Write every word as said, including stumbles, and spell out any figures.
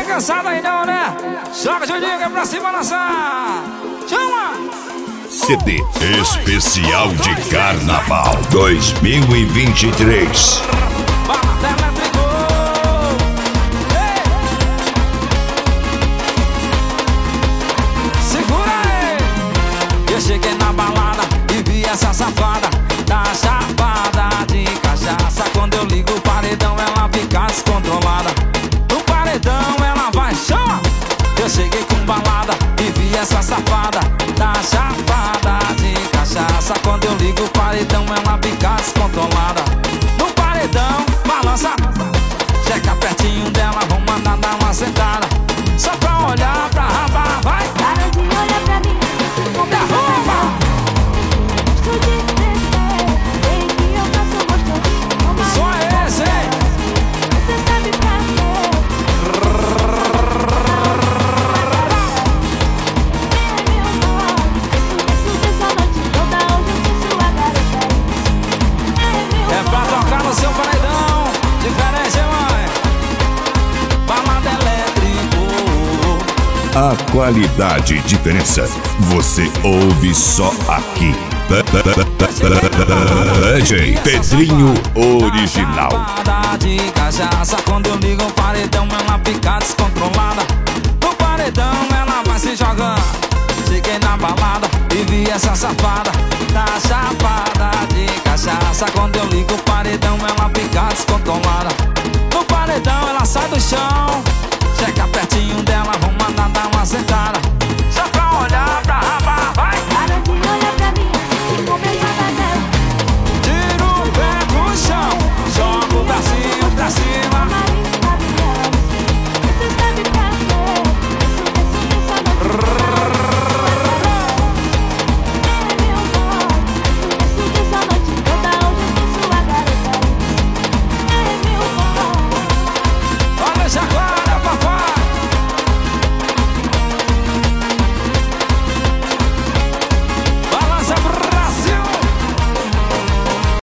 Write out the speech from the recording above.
ninguém cansado aí não, né? Joga de diga pra se balançar. Chama! C D Especial de Carnaval dois mil e vinte e três. Balada elétrico. Segura aí. Eu cheguei na balada e vi essa safada, tá chapada de cachaça. Quando eu ligo o paredão ela fica descontrolada. No paredão ela vai, chama. Eu cheguei com balada e vi essa safada, tá chapada de cachaça. Quando eu ligo o paredão ela fica descontrolada. No paredão, balança. Chega pertinho dela, vamos mandar dar uma sentada. Só pra olhar pra rabar, vai. Para de olhar pra mim, se derruba. Estou de crescer, sei que eu faço gostoso. Só esse, hein? Você sabe pra quê? É pra tocar no seu paredão, diferente, mãe. Balada elétrico. A qualidade e diferença você ouve só aqui. D J Pedrinho Original. Chapada de cachaça. Quando eu ligo o paredão ela fica descontrolada. No paredão ela vai se jogando. Cheguei na balada e vi essa safada, tá chapada de cachaça. Quando eu ligo o paredão ela fica descontrolada. No paredão ela sai do chão. Chega pertinho dela, vamos mandar dar uma sentada.